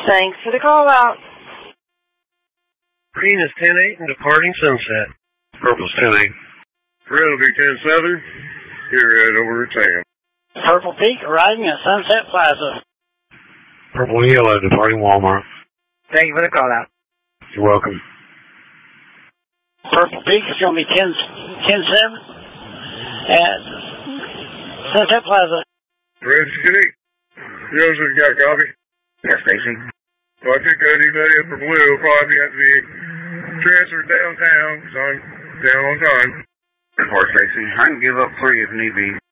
Thanks for the call out. Green is 10-8 and departing Sunset. Purple's 10-8. Red will be 10-7. Get red over to Tam. Purple Peak arriving at Sunset Plaza. Purple and yellow departing Walmart. Thank you for the call out. You're welcome. Purple Peak is going to be 10-7 at Sunset Plaza. Red's 10-8. Joseph got copy. Yes, Stacy. Well, I think anybody up for blue will probably have to be transferred downtown because I'm down on time. Report, Stacy. I can give up 3 if need be.